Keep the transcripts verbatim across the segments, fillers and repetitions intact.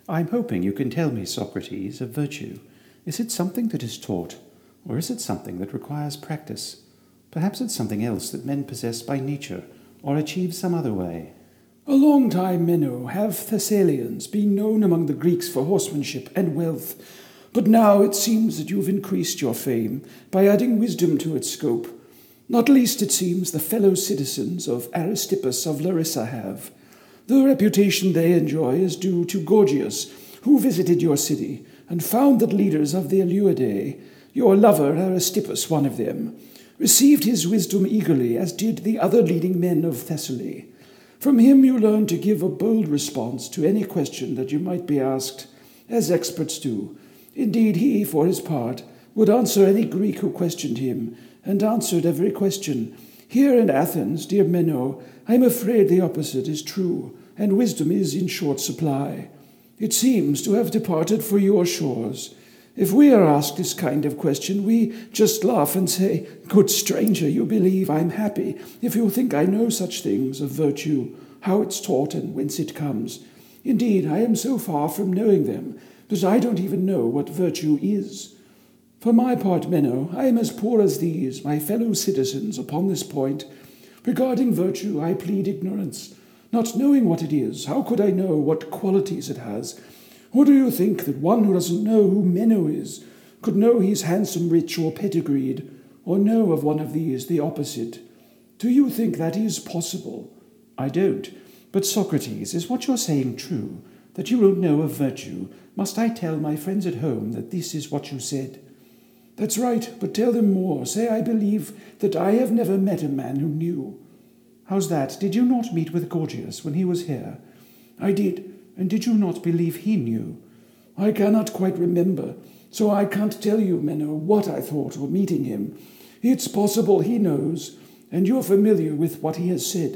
I'm hoping you can tell me, Socrates, of virtue. Is it something that is taught, or is it something that requires practice? Perhaps it's something else that men possess by nature, or achieve some other way. A long time, Meno, have Thessalians been known among the Greeks for horsemanship and wealth, but now it seems that you've increased your fame by adding wisdom to its scope. Not least, it seems, the fellow citizens of Aristippus of Larissa have. The reputation they enjoy is due to Gorgias, who visited your city and found that leaders of the Eleuidae, your lover Aristippus, one of them, received his wisdom eagerly, as did the other leading men of Thessaly. From him you learned to give a bold response to any question that you might be asked, as experts do. Indeed, he, for his part, would answer any Greek who questioned him, and answered every question. Here in Athens, dear Meno, I am afraid the opposite is true, and wisdom is in short supply. It seems to have departed for your shores. If we are asked this kind of question, we just laugh and say, "Good stranger, you believe I'm happy, if you think I know such things of virtue, how it's taught and whence it comes. Indeed, I am so far from knowing them, that I don't even know what virtue is. For my part, Meno, I am as poor as these, my fellow citizens, upon this point. Regarding virtue, I plead ignorance. Not knowing what it is, how could I know what qualities it has? Or do you think that one who doesn't know who Meno is could know he's handsome, rich, or pedigreed, or know of one of these the opposite? Do you think that is possible?" "I don't. But, Socrates, is what you're saying true, that you don't know of virtue? Must I tell my friends at home that this is what you said?" "That's right, but tell them more. Say I believe that I have never met a man who knew." "How's that? Did you not meet with Gorgias when he was here?" "I did." "And did you not believe he knew?" "I cannot quite remember, so I can't tell you, Meno, what I thought of meeting him. It's possible he knows, and you're familiar with what he has said.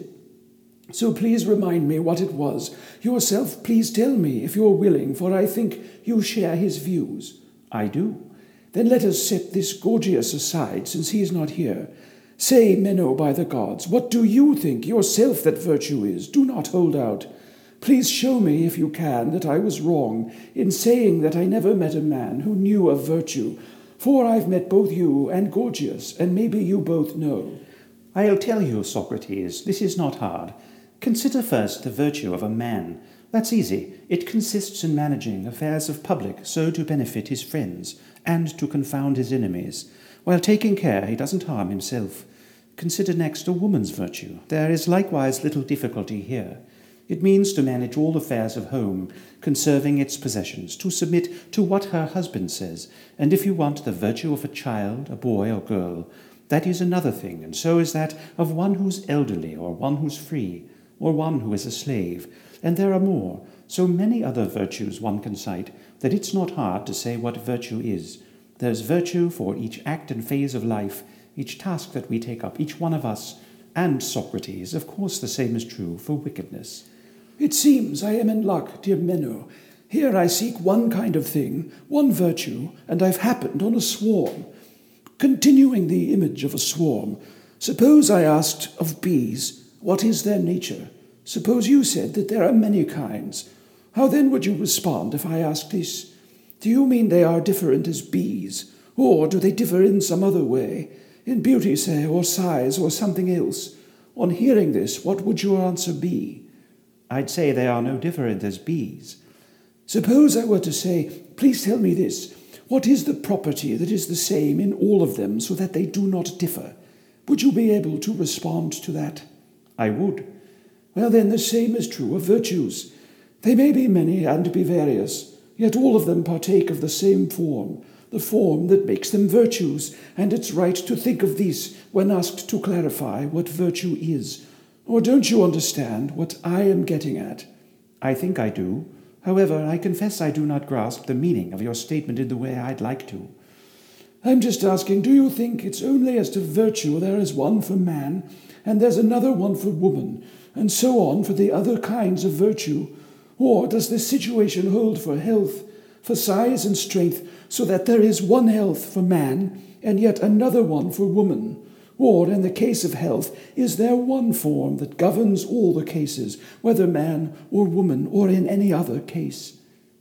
So please remind me what it was. Yourself, please tell me if you're willing, for I think you share his views." "I do." "Then let us set this Gorgias aside, since he is not here. Say, Meno, by the gods, what do you think yourself that virtue is? Do not hold out. Please show me, if you can, that I was wrong in saying that I never met a man who knew of virtue, for I've met both you and Gorgias, and maybe you both know." "I'll tell you, Socrates, this is not hard. Consider first the virtue of a man. That's easy. It consists in managing affairs of public so to benefit his friends and to confound his enemies, while taking care he doesn't harm himself. Consider next a woman's virtue. There is likewise little difficulty here. It means to manage all affairs of home, conserving its possessions, to submit to what her husband says, and if you want the virtue of a child, a boy or girl, that is another thing, and so is that of one who's elderly, or one who's free, or one who is a slave, and there are more, so many other virtues one can cite, that it's not hard to say what virtue is. There's virtue for each act and phase of life, each task that we take up, each one of us, and, Socrates, of course the same is true for wickedness." "It seems I am in luck, dear Meno. Here I seek one kind of thing, one virtue, and I've happened on a swarm. Continuing the image of a swarm, suppose I asked of bees, what is their nature? Suppose you said that there are many kinds. How then would you respond if I asked this? Do you mean they are different as bees, or do they differ in some other way, in beauty, say, or size, or something else? On hearing this, what would your answer be?" "I'd say they are no different as bees." "Suppose I were to say, please tell me this, what is the property that is the same in all of them so that they do not differ? Would you be able to respond to that?" "I would." "Well, then the same is true of virtues. They may be many and be various, yet all of them partake of the same form, the form that makes them virtues, and it's right to think of this when asked to clarify what virtue is. Or don't you understand what I am getting at?" "I think I do. However, I confess I do not grasp the meaning of your statement in the way I'd like to." "I'm just asking, do you think it's only as to virtue there is one for man, and there's another one for woman, and so on for the other kinds of virtue? Or does this situation hold for health, for size and strength, so that there is one health for man, and yet another one for woman? Or, in the case of health, is there one form that governs all the cases, whether man or woman, or in any other case?"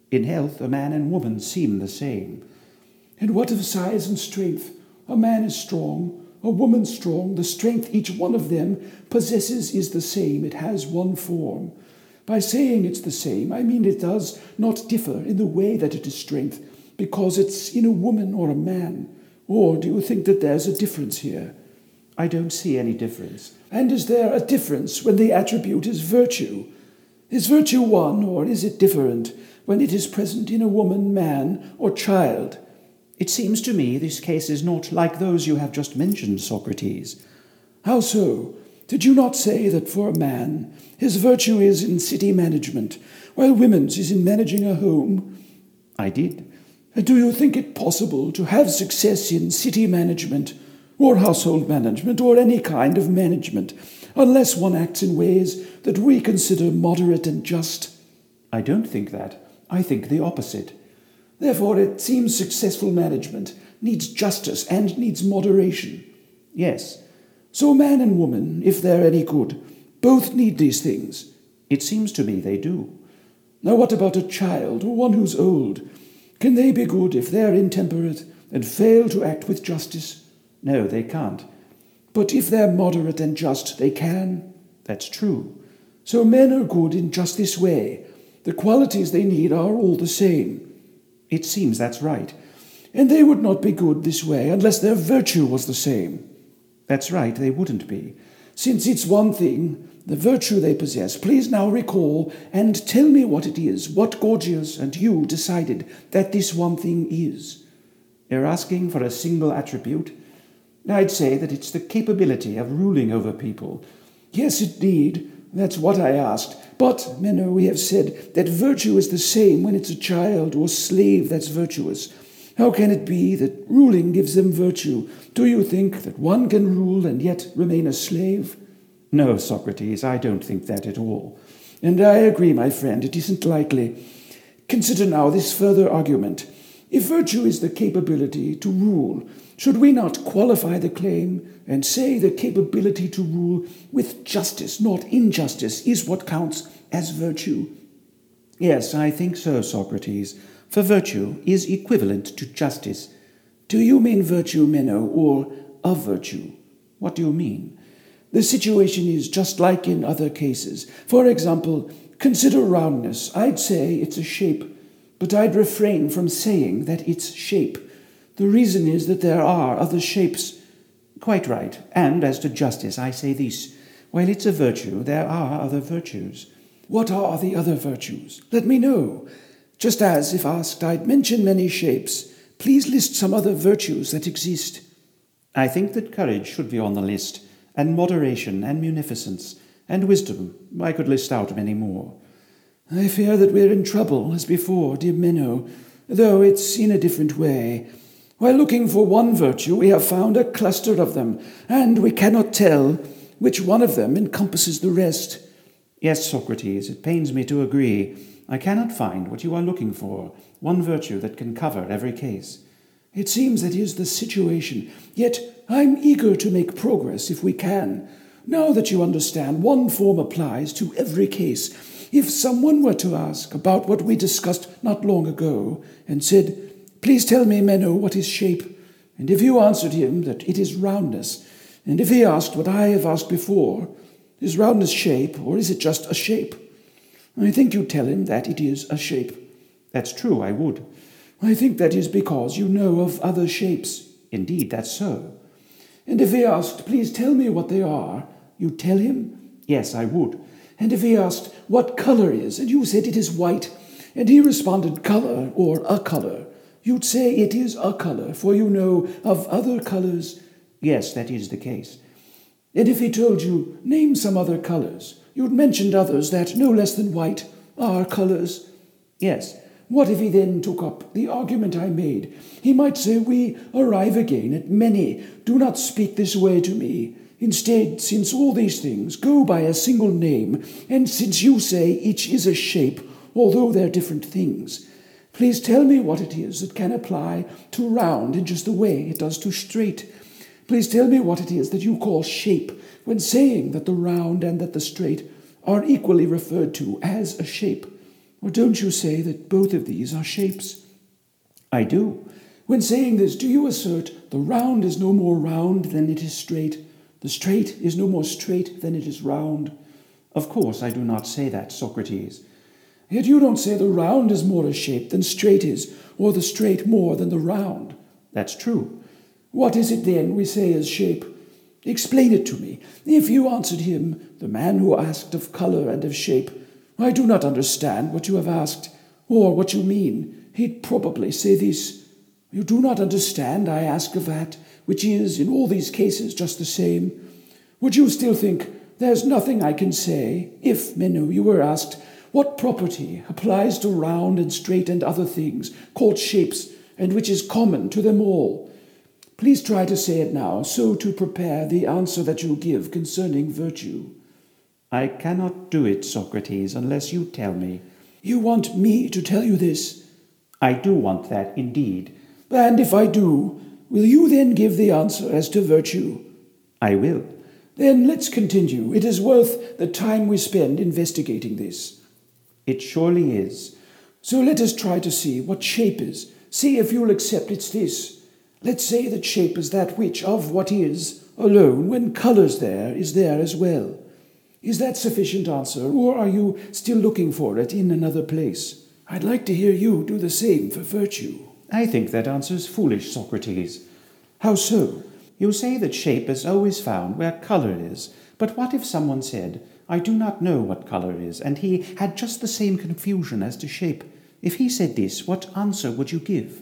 In health, a man and woman seem the same. And what of size and strength? A man is strong, a woman strong. The strength each one of them possesses is the same. It has one form. By saying it's the same, I mean it does not differ in the way that it is strength, because it's in a woman or a man. Or do you think that there's a difference here? I don't see any difference. And is there a difference when the attribute is virtue? Is virtue one, or is it different when it is present in a woman, man, or child? It seems to me this case is not like those you have just mentioned, Socrates. How so? Did you not say that for a man his virtue is in city management, while women's is in managing a home? I did. And do you think it possible to have success in city management, or household management, or any kind of management, unless one acts in ways that we consider moderate and just? I don't think that. I think the opposite. Therefore, it seems successful management needs justice and needs moderation. Yes. So man and woman, if they're any good, both need these things. It seems to me they do. Now what about a child, or one who's old? Can they be good if they're intemperate and fail to act with justice? No, they can't. But if they're moderate and just, they can? That's true. So men are good in just this way. The qualities they need are all the same. It seems that's right. And they would not be good this way unless their virtue was the same. That's right, they wouldn't be. Since it's one thing, the virtue they possess, please now recall and tell me what it is, what Gorgias and you decided that this one thing is. You're asking for a single attribute? I'd say that it's the capability of ruling over people. Yes, indeed. That's what I asked. But, Meno, we have said that virtue is the same when it's a child or slave that's virtuous. How can it be that ruling gives them virtue? Do you think that one can rule and yet remain a slave? No, Socrates, I don't think that at all. And I agree, my friend, it isn't likely. Consider now this further argument. If virtue is the capability to rule, should we not qualify the claim and say the capability to rule with justice, not injustice, is what counts as virtue? Yes, I think so, Socrates, for virtue is equivalent to justice. Do you mean virtue, Meno, or a virtue? What do you mean? The situation is just like in other cases. For example, consider roundness. I'd say it's a shape, but I'd refrain from saying that it's shape. The reason is that there are other shapes. Quite right. And as to justice, I say this. While it's a virtue, there are other virtues. What are the other virtues? Let me know. Just as, if asked, I'd mention many shapes, please list some other virtues that exist. I think that courage should be on the list, and moderation, and munificence, and wisdom. I could list out many more. I fear that we're in trouble, as before, dear Meno, though it's in a different way. While looking for one virtue, we have found a cluster of them, and we cannot tell which one of them encompasses the rest. Yes, Socrates, it pains me to agree. I cannot find what you are looking for, one virtue that can cover every case. It seems that is the situation, yet I'm eager to make progress if we can. Now that you understand, one form applies to every case. If someone were to ask about what we discussed not long ago, and said, "Please tell me, Meno, what is shape?" and if you answered him that it is roundness, and if he asked what I have asked before, is roundness shape, or is it just a shape? I think you'd tell him that it is a shape. That's true, I would. I think that is because you know of other shapes. Indeed, that's so. And if he asked, "Please tell me what they are," you'd tell him? Yes, I would. And if he asked what colour is, and you said it is white, and he responded colour or a colour, you'd say it is a colour, for you know of other colours. Yes, that is the case. And if he told you, "Name some other colours," you'd mentioned others that, no less than white, are colours. Yes. What if he then took up the argument I made? He might say, "We arrive again at many. Do not speak this way to me. Instead, since all these things go by a single name, and since you say each is a shape, although they're different things, please tell me what it is that can apply to round in just the way it does to straight. Please tell me what it is that you call shape, when saying that the round and that the straight are equally referred to as a shape. Or don't you say that both of these are shapes? I do. When saying this, do you assert the round is no more round than it is straight, the straight is no more straight than it is round? Of course I do not say that, Socrates. Yet you don't say the round is more a shape than straight is, or the straight more than the round. That's true. What is it then we say is shape? Explain it to me. If you answered him, the man who asked of colour and of shape, I do not understand what you have asked, or what you mean, he'd probably say this. You do not understand, I ask of that, which is, in all these cases, just the same. Would you still think, there's nothing I can say, if, Meno, you were asked, what property applies to round and straight and other things, called shapes, and which is common to them all? Please try to say it now, so to prepare the answer that you give concerning virtue. I cannot do it, Socrates, unless you tell me. You want me to tell you this? I do want that, indeed. And if I do, will you then give the answer as to virtue? I will. Then let's continue. It is worth the time we spend investigating this. It surely is. So let us try to see what shape is. See if you'll accept it's this. Let's say that shape is that which, of what is, alone, when colour's there, is there as well. Is that sufficient answer, or are you still looking for it in another place? I'd like to hear you do the same for virtue. I think that answer's foolish, Socrates. How so? You say that shape is always found where colour is, but what if someone said, I do not know what colour is, and he had just the same confusion as to shape? If he said this, what answer would you give?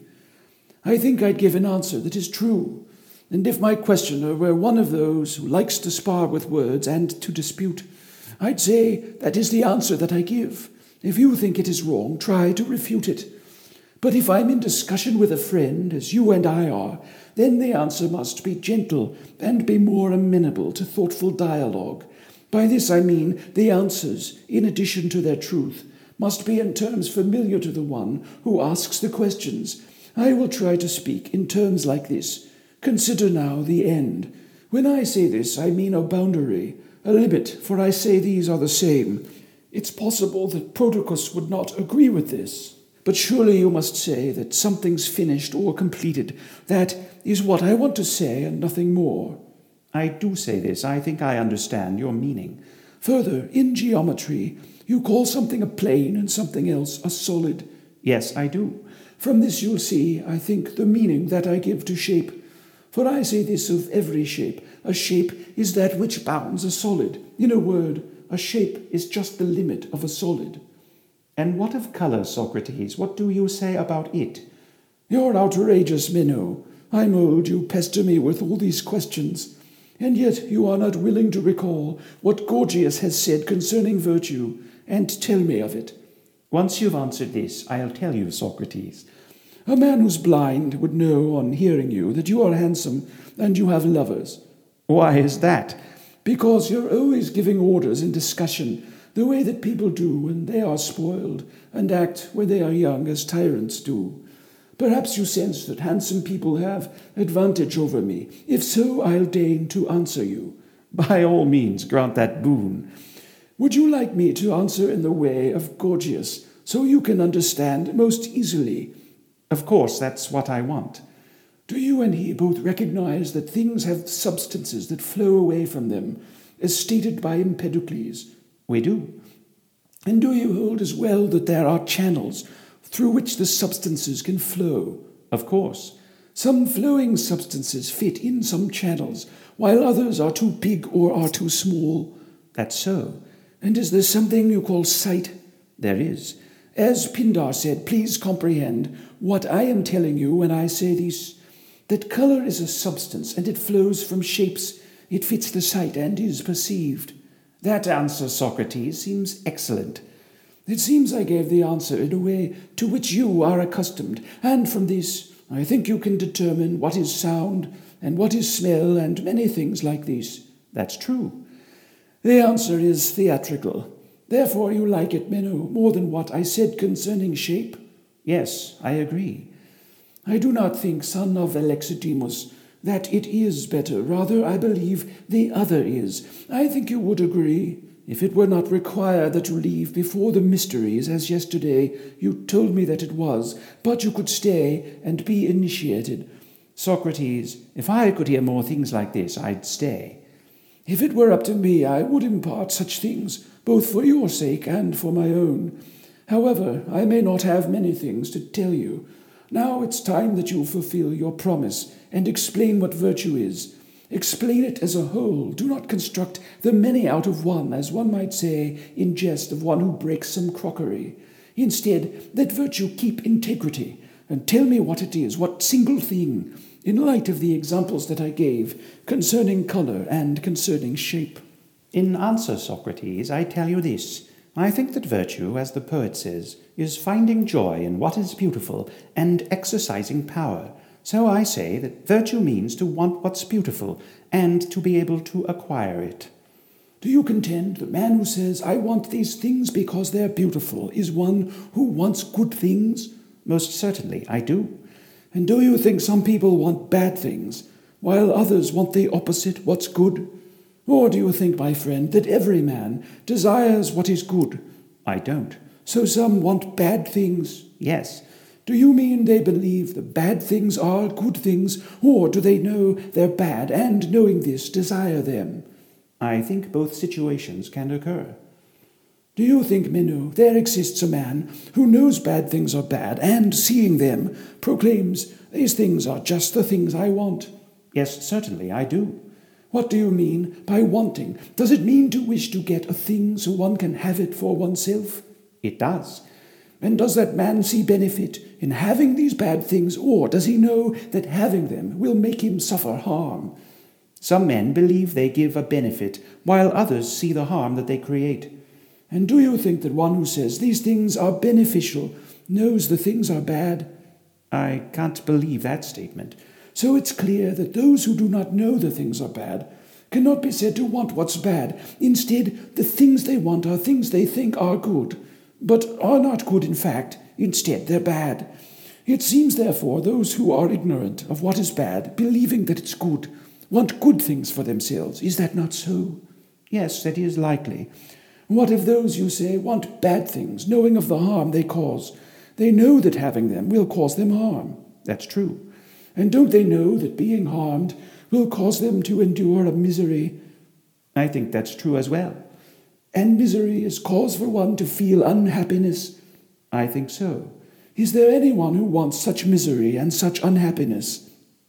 I think I'd give an answer that is true. And if my questioner were one of those who likes to spar with words and to dispute, I'd say that is the answer that I give. If you think it is wrong, try to refute it. But if I'm in discussion with a friend, as you and I are, then the answer must be gentle and be more amenable to thoughtful dialogue. By this I mean the answers, in addition to their truth, must be in terms familiar to the one who asks the questions. I will try to speak in terms like this. Consider now the end. When I say this, I mean a boundary, a limit, for I say these are the same. It's possible that Prodicus would not agree with this, but surely you must say that something's finished or completed. That is what I want to say and nothing more. I do say this. I think I understand your meaning. Further, in geometry, you call something a plane and something else a solid. Yes, I do. From this you'll see, I think, the meaning that I give to shape. For I say this of every shape. A shape is that which bounds a solid. In a word, a shape is just the limit of a solid. And what of colour, Socrates? What do you say about it? You're outrageous, Meno. I'm old, you pester me with all these questions. And yet you are not willing to recall what Gorgias has said concerning virtue, and tell me of it. Once you've answered this, I'll tell you, Socrates. A man who's blind would know on hearing you that you are handsome and you have lovers. Why is that? Because you're always giving orders in discussion, the way that people do when they are spoiled, and act when they are young as tyrants do. Perhaps you sense that handsome people have advantage over me. If so, I'll deign to answer you. By all means, grant that boon. Would you like me to answer in the way of Gorgias, so you can understand most easily? Of course, that's what I want. Do you and he both recognize that things have substances that flow away from them, as stated by Empedocles? We do. And do you hold as well that there are channels through which the substances can flow? Of course. Some flowing substances fit in some channels, while others are too big or are too small. That's so. And is there something you call sight? There is. As Pindar said, please comprehend what I am telling you when I say this, that colour is a substance, and it flows from shapes. It fits the sight and is perceived. That answer, Socrates, seems excellent. It seems I gave the answer in a way to which you are accustomed, and from this I think you can determine what is sound and what is smell and many things like this. That's true. The answer is theatrical. Therefore you like it, Meno, more than what I said concerning shape? Yes, I agree. I do not think, son of Alexidemus, that it is better. Rather, I believe the other is. I think you would agree. if it were not required that you leave before the mysteries, as yesterday you told me that it was, but you could stay and be initiated. Socrates, if I could hear more things like this, I'd stay. If it were up to me, I would impart such things, both for your sake and for my own. However, I may not have many things to tell you. Now it's time that you fulfill your promise and explain what virtue is. Explain it as a whole. Do not construct the many out of one, as one might say in jest of one who breaks some crockery. Instead, let virtue keep integrity, and tell me what it is, what single thing, in light of the examples that I gave concerning colour and concerning shape. In answer, Socrates, I tell you this. I think that virtue, as the poet says, is finding joy in what is beautiful and exercising power. So I say that virtue means to want what's beautiful and to be able to acquire it. Do you contend the man who says, I want these things because they're beautiful, is one who wants good things? Most certainly, I do. And do you think some people want bad things, while others want the opposite, what's good? Or do you think, my friend, that every man desires what is good? I don't. So some want bad things? Yes. Do you mean they believe the bad things are good things, or do they know they're bad and, knowing this, desire them? I think both situations can occur. Do you think, Meno, there exists a man who knows bad things are bad and, seeing them, proclaims, these things are just the things I want? Yes, certainly I do. What do you mean by wanting? Does it mean to wish to get a thing so one can have it for oneself? It does. And does that man see benefit in having these bad things, or does he know that having them will make him suffer harm? Some men believe they give a benefit, while others see the harm that they create. And do you think that one who says these things are beneficial knows the things are bad? I can't believe that statement. So it's clear that those who do not know the things are bad cannot be said to want what's bad. Instead, the things they want are things they think are good, but are not good in fact. Instead, they're bad. It seems, therefore, those who are ignorant of what is bad, believing that it's good, want good things for themselves. Is that not so? Yes, that is likely. What if those, you say, want bad things, knowing of the harm they cause? They know that having them will cause them harm. That's true. And don't they know that being harmed will cause them to endure a misery? I think that's true as well. And misery is cause for one to feel unhappiness? I think so. Is there anyone who wants such misery and such unhappiness?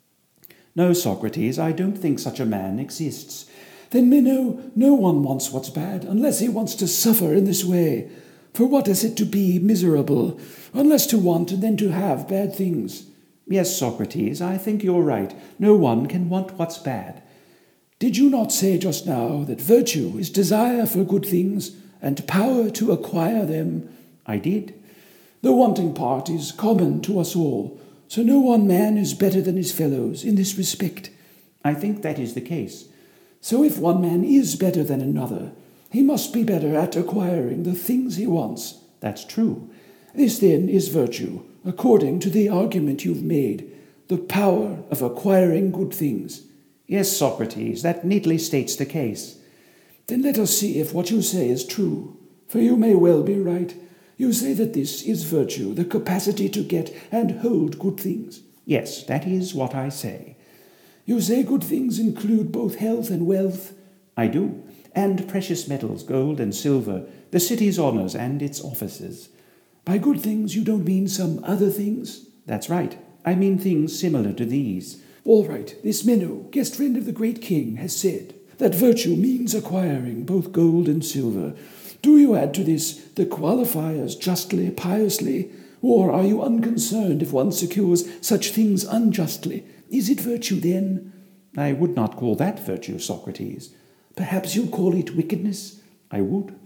No, Socrates, I don't think such a man exists. Then, Meno, no one wants what's bad unless he wants to suffer in this way. For what is it to be miserable, unless to want and then to have bad things? Yes, Socrates, I think you're right. No one can want what's bad. Did you not say just now that virtue is desire for good things and power to acquire them? I did. The wanting part is common to us all, so no one man is better than his fellows in this respect. I think that is the case. So if one man is better than another, he must be better at acquiring the things he wants. That's true. This, then, is virtue, according to the argument you've made, the power of acquiring good things. Yes, Socrates, that neatly states the case. Then let us see if what you say is true, for you may well be right. You say that this is virtue, the capacity to get and hold good things. Yes, that is what I say. You say good things include both health and wealth? I do, and precious metals, gold and silver, the city's honours and its offices. By good things you don't mean some other things? That's right. I mean things similar to these. All right. This Meno, guest friend of the great king, has said that virtue means acquiring both gold and silver. Do you add to this the qualifiers justly, piously, or are you unconcerned if one secures such things unjustly? Is it virtue then? I would not call that virtue, Socrates. Perhaps you'd call it wickedness? I would.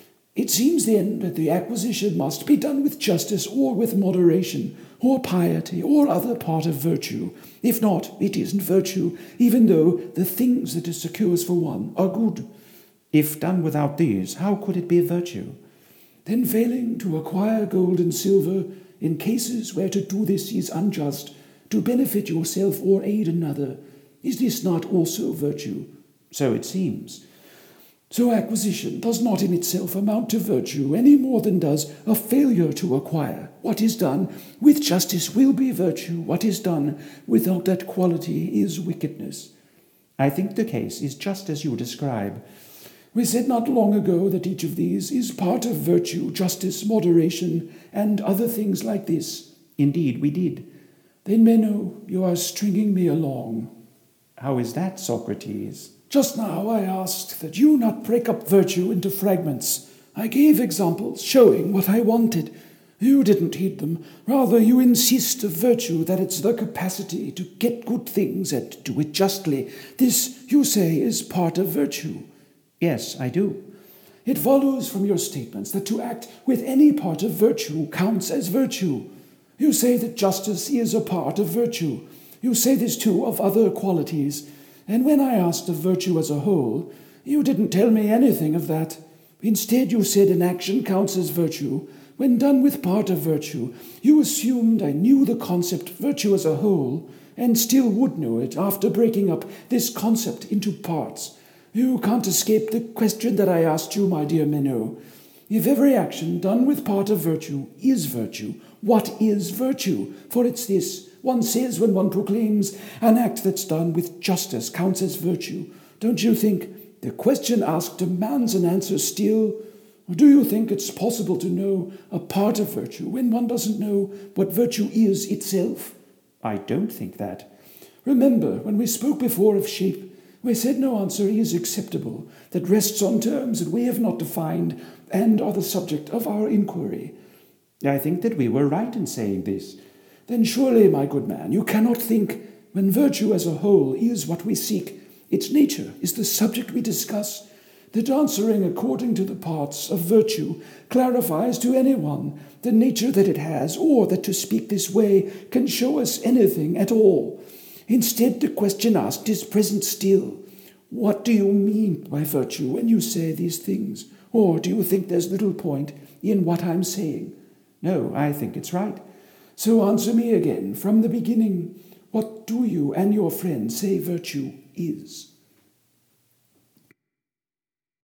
It seems then that the acquisition must be done with justice or with moderation, or piety, or other part of virtue. If not, it isn't virtue, even though the things that it secures for one are good. If done without these, how could it be virtue? Then failing to acquire gold and silver, in cases where to do this is unjust, to benefit yourself or aid another, is this not also virtue? So it seems. So acquisition does not in itself amount to virtue any more than does a failure to acquire. What is done with justice will be virtue. What is done without that quality is wickedness. I think the case is just as you describe. We said not long ago that each of these is part of virtue, justice, moderation, and other things like this. Indeed, we did. Then, Meno, you are stringing me along. How is that, Socrates? Just now I asked that you not break up virtue into fragments. I gave examples showing what I wanted. You didn't heed them. Rather, you insist of virtue that it's the capacity to get good things and do it justly. This, you say, is part of virtue. Yes, I do. It follows from your statements that to act with any part of virtue counts as virtue. You say that justice is a part of virtue. You say this too of other qualities. And when I asked of virtue as a whole, you didn't tell me anything of that. Instead, you said an action counts as virtue. When done with part of virtue, you assumed I knew the concept virtue as a whole, and still would know it after breaking up this concept into parts. You can't escape the question that I asked you, my dear Meno. If every action done with part of virtue is virtue, what is virtue? For it's this. One says when one proclaims an act that's done with justice counts as virtue. Don't you think the question asked demands an answer still? Or do you think it's possible to know a part of virtue when one doesn't know what virtue is itself? I don't think that. Remember, when we spoke before of shape, we said no answer is acceptable that rests on terms that we have not defined and are the subject of our inquiry. I think that we were right in saying this. Then surely, my good man, you cannot think, when virtue as a whole is what we seek, its nature is the subject we discuss, that answering according to the parts of virtue clarifies to anyone the nature that it has, or that to speak this way can show us anything at all. Instead, the question asked is present still. What do you mean by virtue when you say these things? Or do you think there's little point in what I'm saying? No, I think it's right. So answer me again from the beginning. What do you and your friend say virtue is?